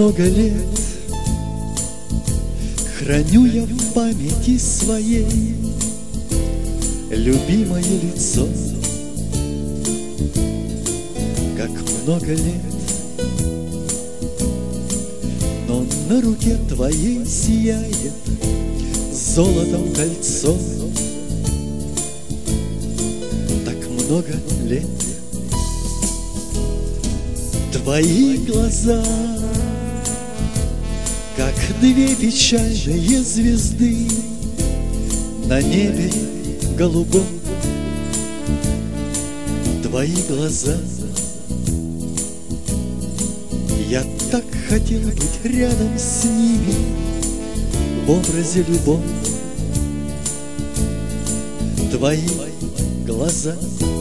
много лет храню я в памяти своей любимое лицо. Как много лет, но на руке твоей сияет золотом кольцо. Так много лет. Твои глаза, как две печальные звезды на небе голубом. Твои глаза, я так хотел быть рядом с ними в образе любом. Твои глаза,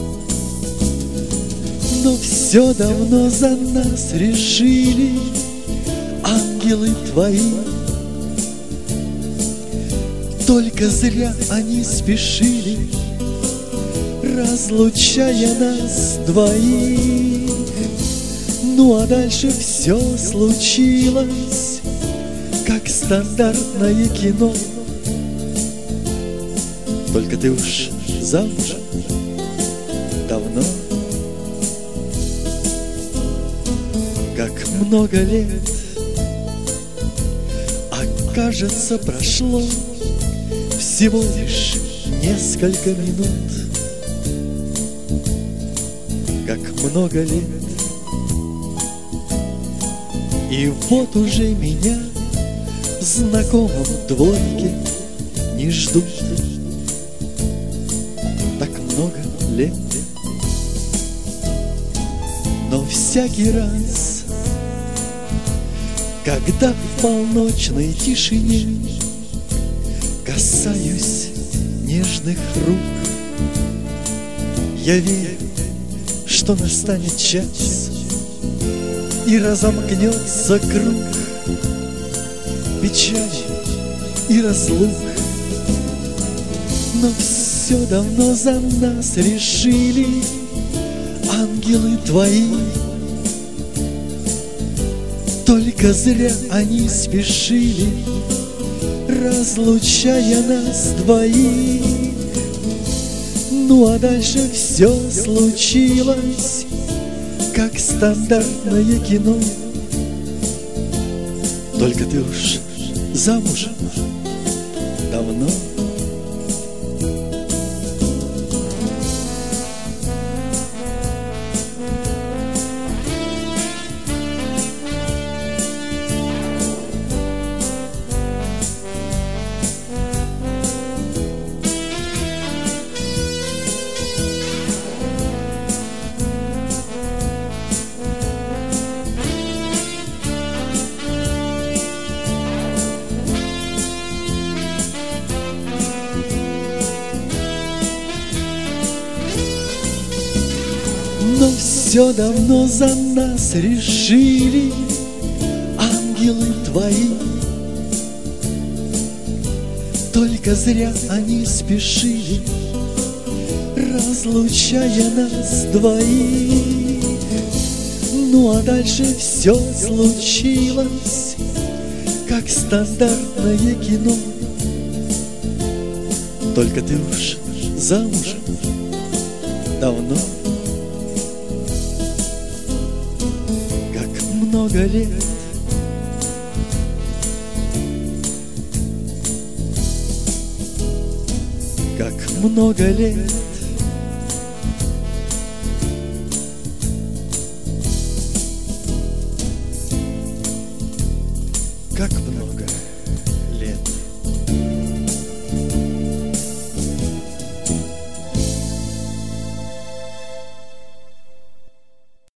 но все давно за нас решили ангелы твои. Только зря они спешили, разлучая нас двоих. Ну а дальше все случилось, как стандартное кино. Только ты уж замужем давно. Как много лет, а кажется, прошло всего лишь несколько минут. Как много лет, и вот уже меня в знакомом дворике не ждут. Так много лет, но всякий раз, когда в полночной тишине касаюсь нежных рук, я верю, что настанет час и разомкнется круг печали и разлук. Но все давно за нас решили ангелы твои. Только зря они спешили, разлучая нас двоих. Ну а дальше все случилось, как стандартное кино. Только ты уж замужем давно. Но все давно за нас решили ангелы твои. Только зря они спешили, разлучая нас двоих. Ну а дальше все случилось, как стандартное кино. Только ты уж замужем давно. Много лет, как много лет.